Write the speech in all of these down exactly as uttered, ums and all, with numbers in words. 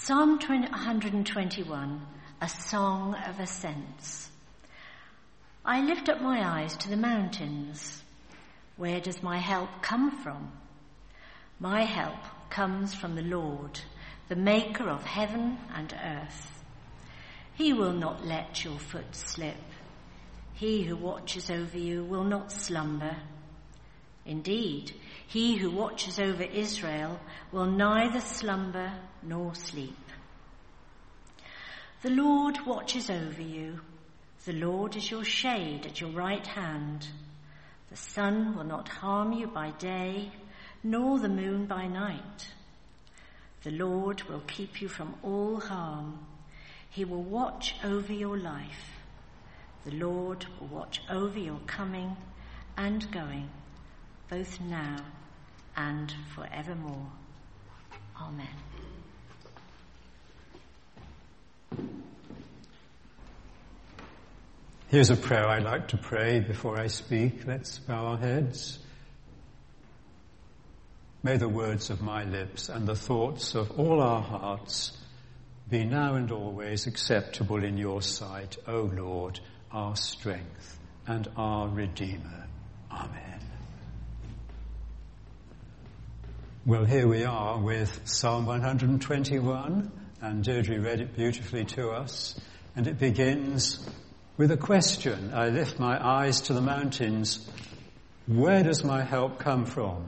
Psalm one hundred twenty-one, a song of ascents. I lift up my eyes to the mountains. Where does my help come from? My help comes from the Lord, the maker of heaven and earth. He will not let your foot slip. He who watches over you will not slumber. Indeed, he who watches over Israel will neither slumber nor sleep. The Lord watches over you. The Lord is your shade at your right hand. The sun will not harm you by day, nor the moon by night. The Lord will keep you from all harm. He will watch over your life. The Lord will watch over your coming and going, both now and forevermore. Amen. Here's a prayer I'd like to pray before I speak. Let's bow our heads. May the words of my lips and the thoughts of all our hearts be now and always acceptable in your sight, O Lord, our strength and our Redeemer. Amen. Well, here we are with Psalm one hundred twenty-one, and Deirdre read it beautifully to us, and it begins with a question. I lift my eyes to the mountains. Where does my help come from?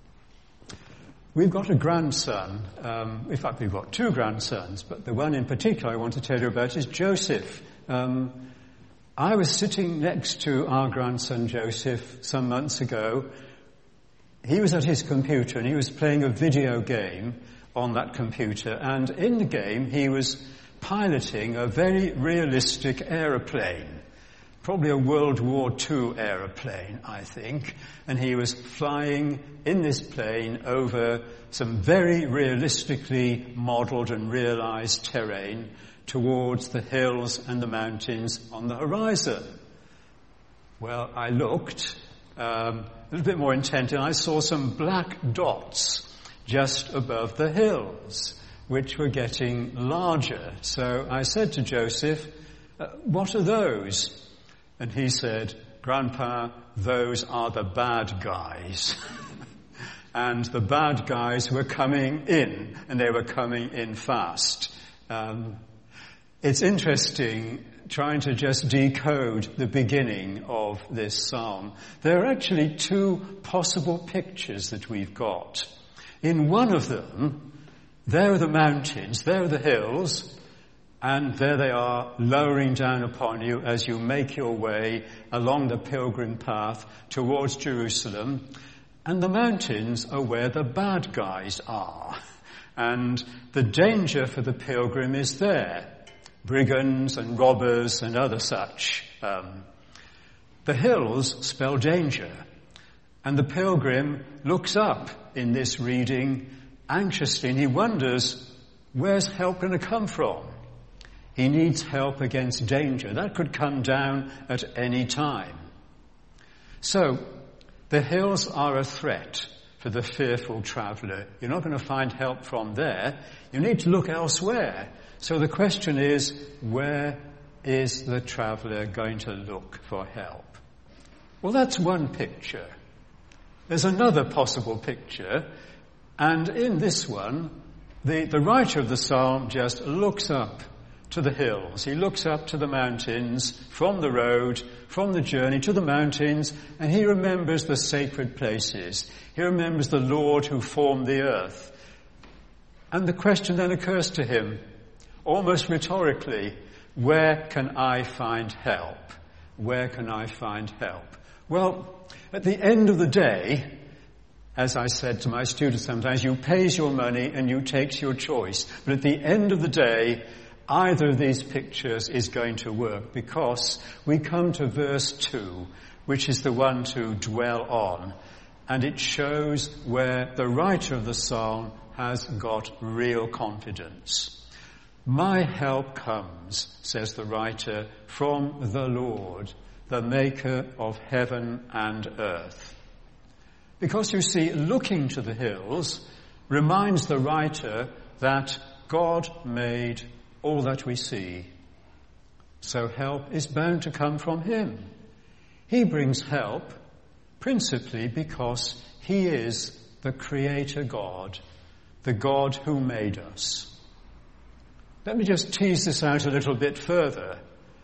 We've got a grandson. Um, in fact, we've got two grandsons, but the one in particular I want to tell you about is Joseph. Um, I was sitting next to our grandson Joseph some months ago. He was at his computer and he was playing a video game on that computer, and in the game he was piloting a very realistic aeroplane, probably a World War Two aeroplane, I think, and he was flying in this plane over some very realistically modelled and realised terrain towards the hills and the mountains on the horizon. Well, I looked um, a little bit more intently, and I saw some black dots just above the hills, which were getting larger. So I said to Joseph, uh, what are those? And he said, Grandpa, those are the bad guys. And the bad guys were coming in, and they were coming in fast. Um, it's interesting trying to just decode the beginning of this psalm. There are actually two possible pictures that we've got. In one of them, there are the mountains, there are the hills, and there they are lowering down upon you as you make your way along the pilgrim path towards Jerusalem. And the mountains are where the bad guys are. And the danger for the pilgrim is there. Brigands and robbers and other such. Um, the hills spell danger. And the pilgrim looks up in this reading anxiously, and he wonders, where's help going to come from? He needs help against danger. That could come down at any time. So, the hills are a threat for the fearful traveller. You're not going to find help from there. You need to look elsewhere. So the question is, where is the traveller going to look for help? Well, that's one picture. There's another possible picture, and in this one, the, the writer of the psalm just looks up to the hills. He looks up to the mountains from the road, from the journey to the mountains, and he remembers the sacred places. He remembers the Lord who formed the earth. And the question then occurs to him, almost rhetorically, where can I find help? Where can I find help? Well, at the end of the day, as I said to my students sometimes, you pays your money and you takes your choice. But at the end of the day, either of these pictures is going to work, because we come to verse two, which is the one to dwell on, and it shows where the writer of the psalm has got real confidence. My help comes, says the writer, from the Lord, the maker of heaven and earth. Because you see, looking to the hills reminds the writer that God made all that we see. So help is bound to come from him. He brings help principally because he is the Creator God, the God who made us. Let me just tease this out a little bit further.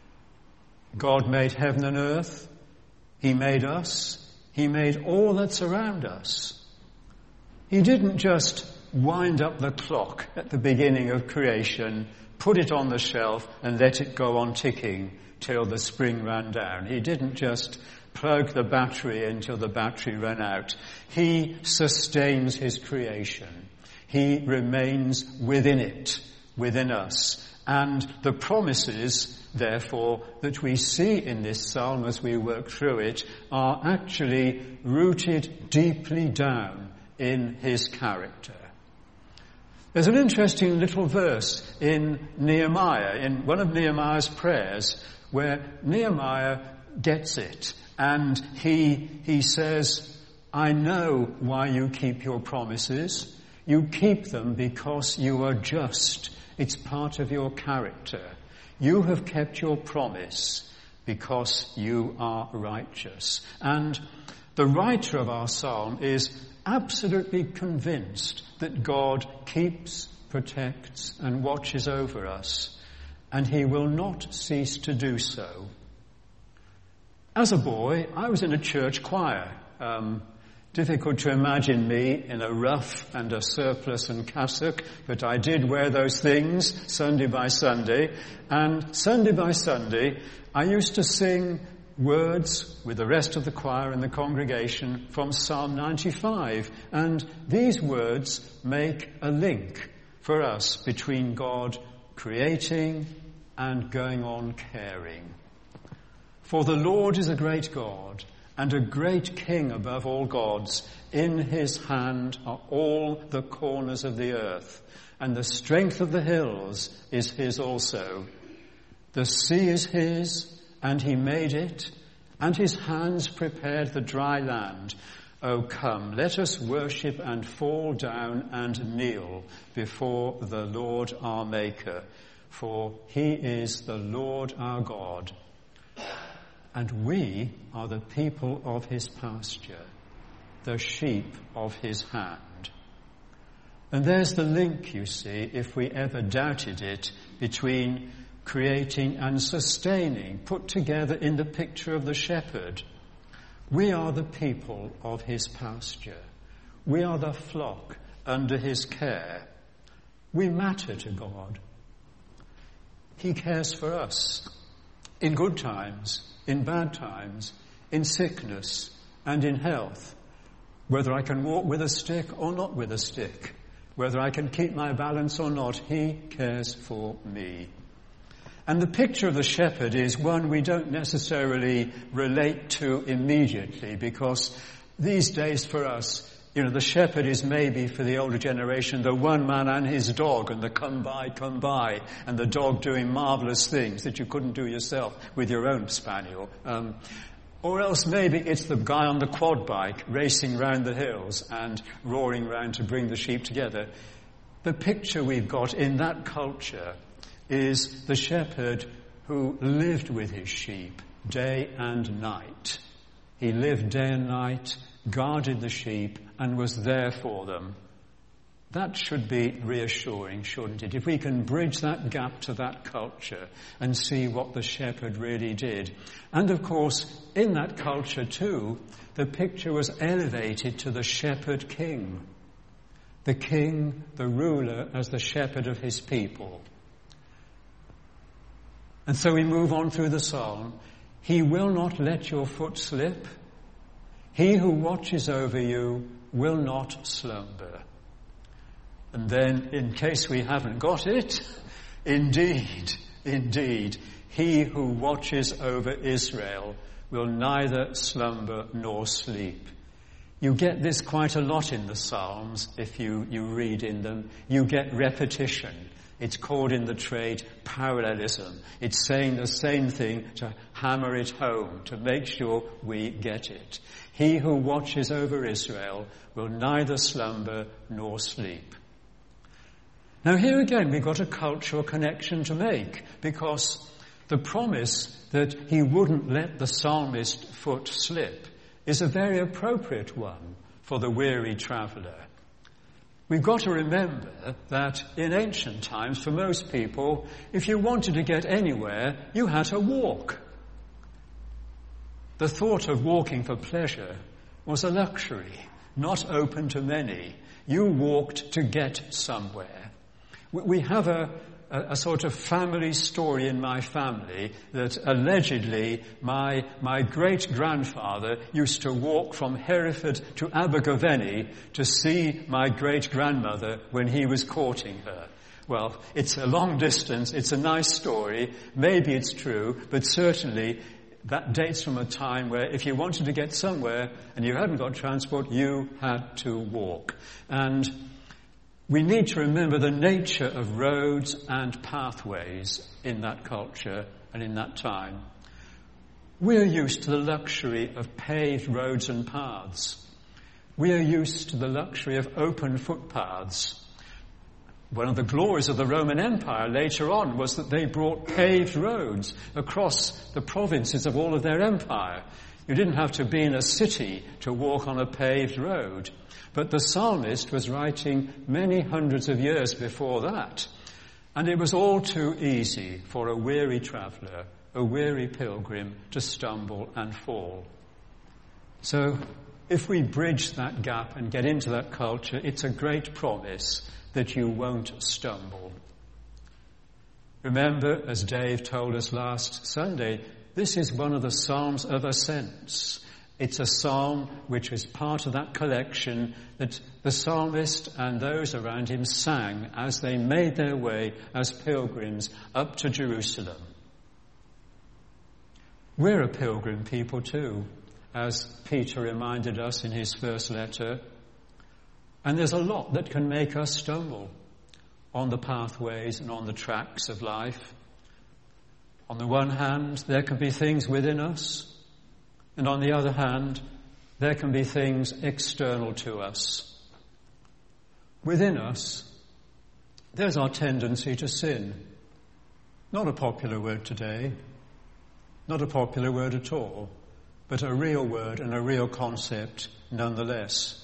God made heaven and earth. He made us. He made all that's around us. He didn't just wind up the clock at the beginning of creation, put it on the shelf and let it go on ticking till the spring ran down. He didn't just plug the battery until the battery ran out. He sustains his creation. He remains within it, within us. And the promises, therefore, that we see in this psalm as we work through it are actually rooted deeply down in his character. There's an interesting little verse in Nehemiah, in one of Nehemiah's prayers, where Nehemiah gets it. And he, he says, I know why you keep your promises. You keep them because you are just. It's part of your character. You have kept your promise because you are righteous. And the writer of our psalm is absolutely convinced that God keeps, protects, and watches over us, and he will not cease to do so. As a boy, I was in a church choir. Um, difficult to imagine me in a ruff and a surplice and cassock, but I did wear those things Sunday by Sunday, and Sunday by Sunday I used to sing words with the rest of the choir and the congregation from Psalm ninety-five. And these words make a link for us between God creating and going on caring. For the Lord is a great God and a great King above all gods. In his hand are all the corners of the earth, and the strength of the hills is his also. The sea is his, and he made it, and his hands prepared the dry land. O come, let us worship and fall down and kneel before the Lord our Maker, for he is the Lord our God, and we are the people of his pasture, the sheep of his hand. And there's the link, you see, if we ever doubted it, between creating and sustaining, put together in the picture of the shepherd. We are the people of his pasture. We are the flock under his care. We matter to God. He cares for us in good times, in bad times, in sickness and in health. Whether I can walk with a stick or not with a stick, whether I can keep my balance or not, he cares for me. And the picture of the shepherd is one we don't necessarily relate to immediately, because these days for us, you know, the shepherd is maybe for the older generation the one man and his dog, and the come by, come by, and the dog doing marvellous things that you couldn't do yourself with your own spaniel. Um, or else maybe it's the guy on the quad bike racing round the hills and roaring round to bring the sheep together. The picture we've got in that culture is the shepherd who lived with his sheep day and night. He lived day and night, guarded the sheep, and was there for them. That should be reassuring, shouldn't it? If we can bridge that gap to that culture and see what the shepherd really did. And of course, in that culture too, the picture was elevated to the shepherd king. The king, the ruler, as the shepherd of his people. And so we move on through the psalm. He will not let your foot slip. He who watches over you will not slumber. And then, in case we haven't got it, indeed, indeed, he who watches over Israel will neither slumber nor sleep. You get this quite a lot in the Psalms if you, you read in them. You get repetition. It's called in the trade parallelism. It's saying the same thing to hammer it home, to make sure we get it. He who watches over Israel will neither slumber nor sleep. Now here again we've got a cultural connection to make, because the promise that he wouldn't let the psalmist's foot slip is a very appropriate one for the weary traveller. We've got to remember that in ancient times, for most people, if you wanted to get anywhere, you had to walk. The thought of walking for pleasure was a luxury, not open to many. You walked to get somewhere. We have a, a, a sort of family story in my family that allegedly my, my great-grandfather used to walk from Hereford to Abergavenny to see my great-grandmother when he was courting her. Well, it's a long distance, it's a nice story, maybe it's true, but certainly that dates from a time where if you wanted to get somewhere and you hadn't got transport, you had to walk. And we need to remember the nature of roads and pathways in that culture and in that time. We're used to the luxury of paved roads and paths. We are used to the luxury of open footpaths. One of the glories of the Roman Empire later on was that they brought paved roads across the provinces of all of their empire. You didn't have to be in a city to walk on a paved road. But the psalmist was writing many hundreds of years before that. And it was all too easy for a weary traveller, a weary pilgrim, to stumble and fall. So if we bridge that gap and get into that culture, it's a great promise that you won't stumble. Remember, as Dave told us last Sunday, this is one of the Psalms of Ascents. It's a psalm which is part of that collection that the psalmist and those around him sang as they made their way as pilgrims up to Jerusalem. We're a pilgrim people too, as Peter reminded us in his first letter. And there's a lot that can make us stumble on the pathways and on the tracks of life. On the one hand, there can be things within us, and on the other hand, there can be things external to us. Within us, there's our tendency to sin. Not a popular word today, not a popular word at all, but a real word and a real concept nonetheless.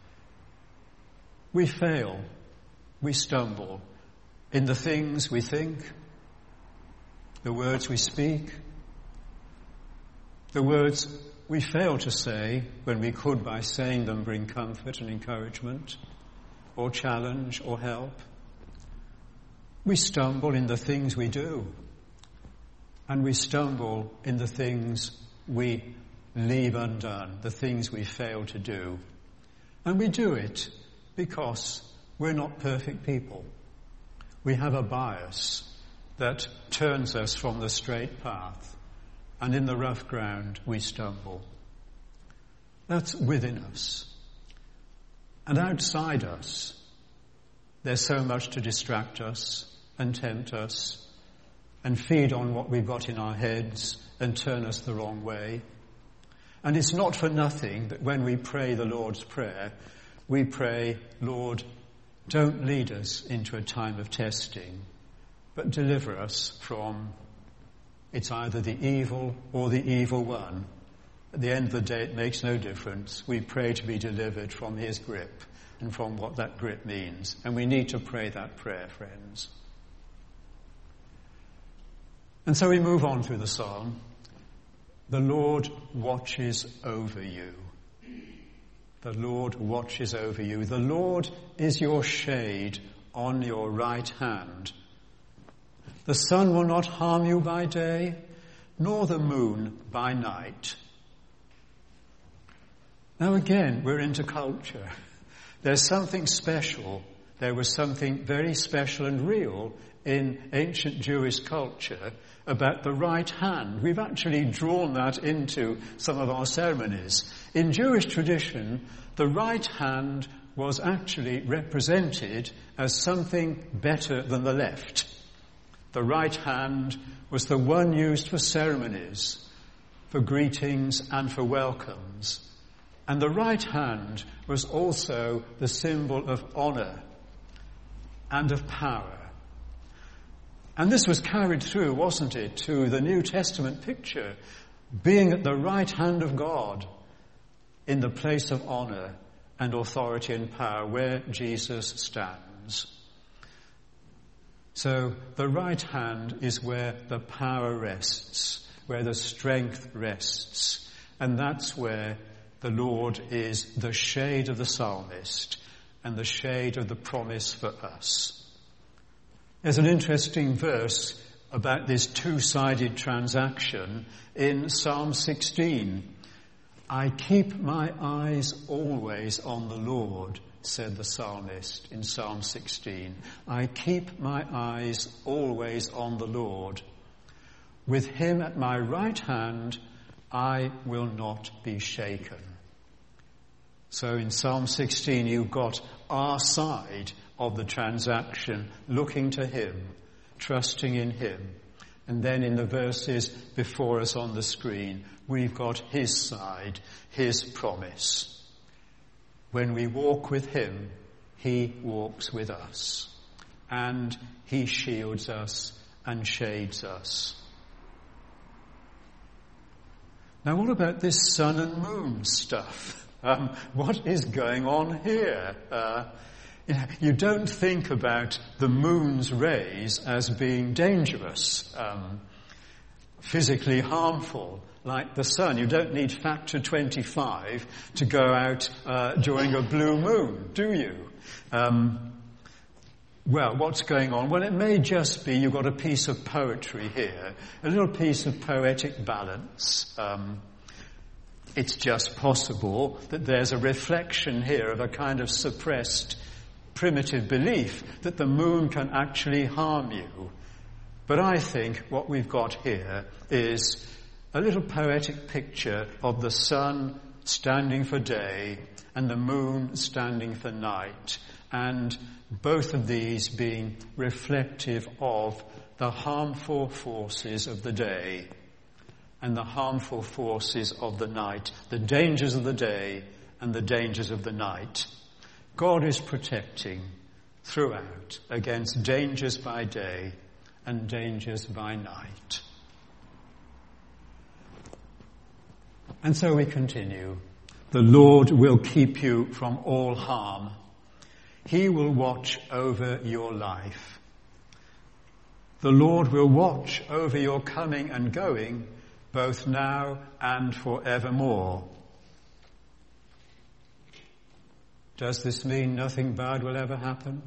We fail, we stumble in the things we think, the words we speak, the words we fail to say when we could, by saying them, bring comfort and encouragement, or challenge or help. We stumble in the things we do, and we stumble in the things we leave undone, the things we fail to do. And we do it because we're not perfect people. We have a bias that turns us from the straight path, and in the rough ground we stumble. That's within us. And outside us, there's so much to distract us and tempt us and feed on what we've got in our heads and turn us the wrong way. And it's not for nothing that when we pray the Lord's Prayer, we pray, Lord, don't lead us into a time of testing, but deliver us from, it's either the evil or the evil one. At the end of the day, it makes no difference. We pray to be delivered from his grip and from what that grip means. And we need to pray that prayer, friends. And so we move on through the psalm. The Lord watches over you. The Lord watches over you. The Lord is your shade on your right hand. The sun will not harm you by day, nor the moon by night. Now again, we're into culture. There's something special. There was something very special and real in ancient Jewish culture about the right hand. We've actually drawn that into some of our ceremonies. In Jewish tradition, the right hand was actually represented as something better than the left. The right hand was the one used for ceremonies, for greetings and for welcomes. And the right hand was also the symbol of honour. and of power. And this was carried through, wasn't it, to the New Testament picture, being at the right hand of God in the place of honour and authority and power where Jesus stands. So the right hand is where the power rests, where the strength rests, and that's where the Lord is the shade of the psalmist and the shade of the promise for us. There's an interesting verse about this two-sided transaction in Psalm sixteen. I keep my eyes always on the Lord, said the psalmist in Psalm sixteen. I keep my eyes always on the Lord. With him at my right hand, I will not be shaken. So in Psalm sixteen, you've got our side of the transaction, looking to him, trusting in him. And then in the verses before us on the screen, we've got his side, his promise. When we walk with him, he walks with us. And he shields us and shades us. Now what about this sun and moon stuff? Um, what is going on here? Uh, you know, you don't think about the moon's rays as being dangerous, um, physically harmful, like the sun. You don't need factor twenty-five to go out uh, during a blue moon, do you? Um, well, what's going on? Well, it may just be you've got a piece of poetry here, a little piece of poetic balance. Um, it's just possible that there's a reflection here of a kind of suppressed primitive belief that the moon can actually harm you. But I think what we've got here is a little poetic picture of the sun standing for day and the moon standing for night, and both of these being reflective of the harmful forces of the day and the harmful forces of the night, the dangers of the day and the dangers of the night. God is protecting throughout against dangers by day and dangers by night. And so we continue. The Lord will keep you from all harm. He will watch over your life. The Lord will watch over your coming and going, both now and forevermore. Does this mean nothing bad will ever happen?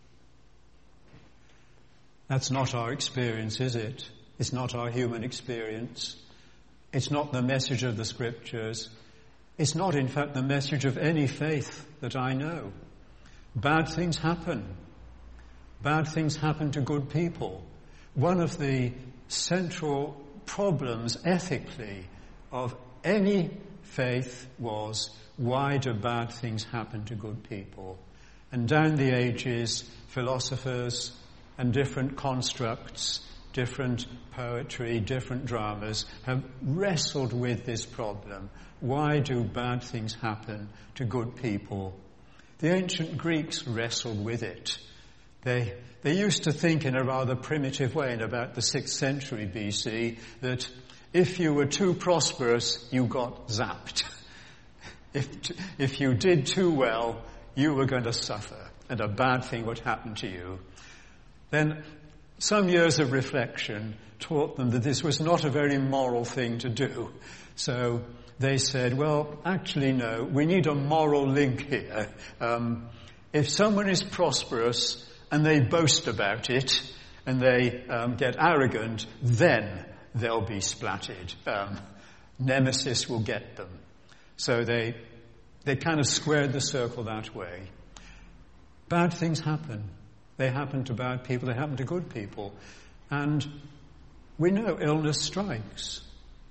That's not our experience, is it? It's not our human experience. It's not the message of the Scriptures. It's not, in fact, the message of any faith that I know. Bad things happen. Bad things happen to good people. One of the central problems ethically of any faith was, why do bad things happen to good people? And down the ages, philosophers and different constructs, different poetry, different dramas have wrestled with this problem. Why do bad things happen to good people? The ancient Greeks wrestled with it. They, they used to think in a rather primitive way in about the sixth century B C that if you were too prosperous, you got zapped. If, if you did too well, you were going to suffer and a bad thing would happen to you. Then some years of reflection taught them that this was not a very moral thing to do. So they said, well, actually no, we need a moral link here. Um, if someone is prosperous and they boast about it and they um, get arrogant, then they'll be splatted. Um, Nemesis will get them. So they they kind of squared the circle that way. Bad things happen. They happen to bad people, they happen to good people. And we know illness strikes.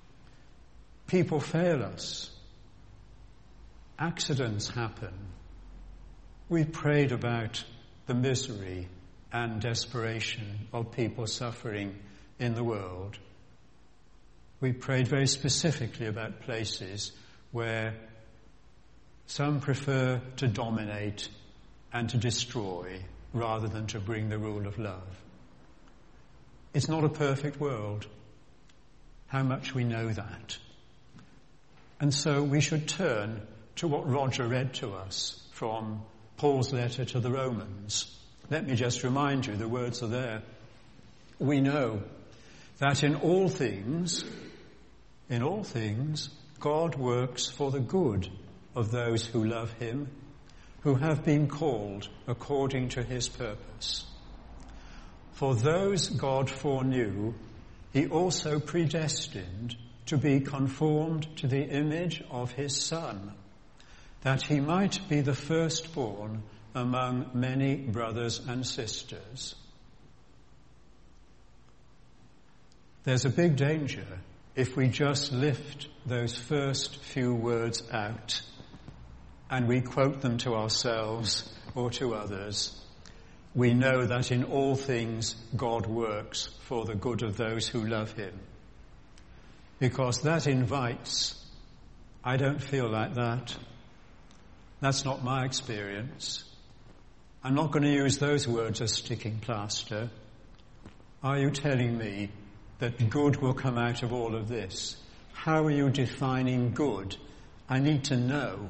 People fail us. Accidents happen. We prayed about the misery and desperation of people suffering in the world. We prayed very specifically about places where some prefer to dominate and to destroy, rather than to bring the rule of love. It's not a perfect world. How much we know that. And so we should turn to what Roger read to us from Paul's letter to the Romans. Let me just remind you, the words are there. We know that in all things, in all things, God works for the good of those who love him, who have been called according to his purpose. For those God foreknew, he also predestined to be conformed to the image of his Son, that he might be the firstborn among many brothers and sisters. There's a big danger if we just lift those first few words out and we quote them to ourselves or to others. We know that in all things God works for the good of those who love him. Because that invites, I don't feel like that. That's not my experience. I'm not going to use those words as sticking plaster. Are you telling me that good will come out of all of this? How are you defining good? I need to know.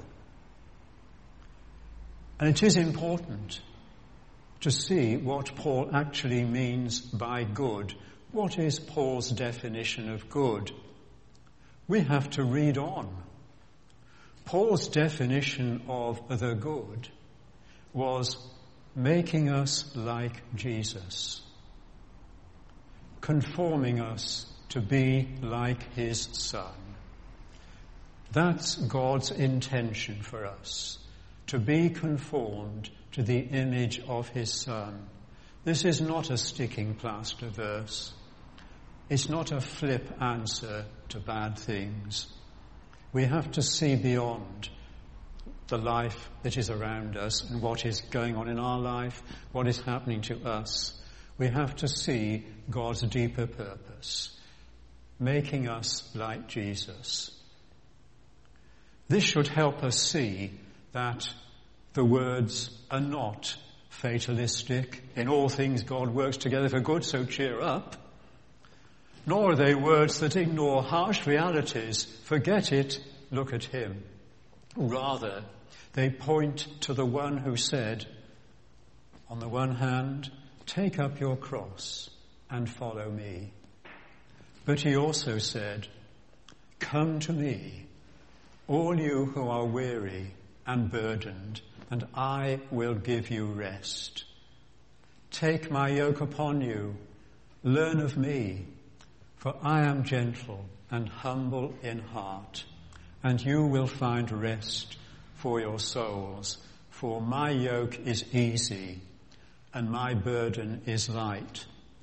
And it is important to see what Paul actually means by good. What is Paul's definition of good? We have to read on. Paul's definition of the good was making us like Jesus, conforming us to be like his Son. That's God's intention for us, to be conformed to the image of his Son. This is not a sticking plaster verse. It's not a flip answer to bad things. We have to see beyond the life that is around us and what is going on in our life, what is happening to us. We have to see God's deeper purpose, making us like Jesus. This should help us see that the words are not fatalistic. In all things God works together for good, so cheer up. Nor are they words that ignore harsh realities. Forget it, look at him. Rather, they point to the one who said, on the one hand, take up your cross and follow me. But he also said, come to me, all you who are weary and burdened, and I will give you rest. Take my yoke upon you, learn of me, for I am gentle and humble in heart, and you will find rest for your souls. For my yoke is easy, and my burden is light.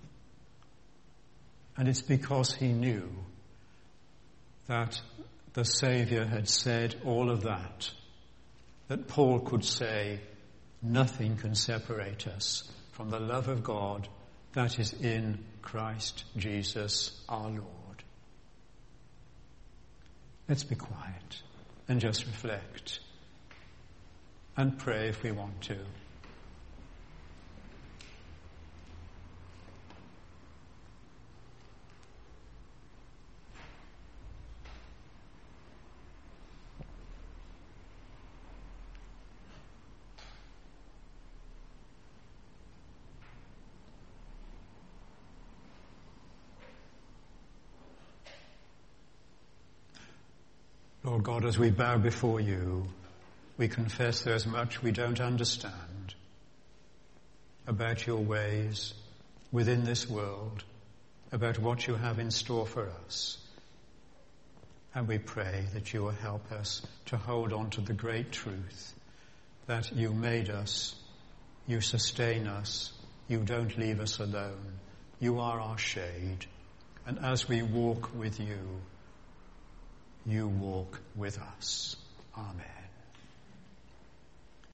And it's because he knew that the Saviour had said all of that, that Paul could say, nothing can separate us from the love of God that is in Christ Jesus our Lord. Let's be quiet and just reflect and pray if we want to. Lord God, as we bow before you, we confess there's much we don't understand about your ways within this world, about what you have in store for us. And we pray that you will help us to hold on to the great truth that you made us, you sustain us, you don't leave us alone. You are our shade. And as we walk with you, you walk with us. Amen.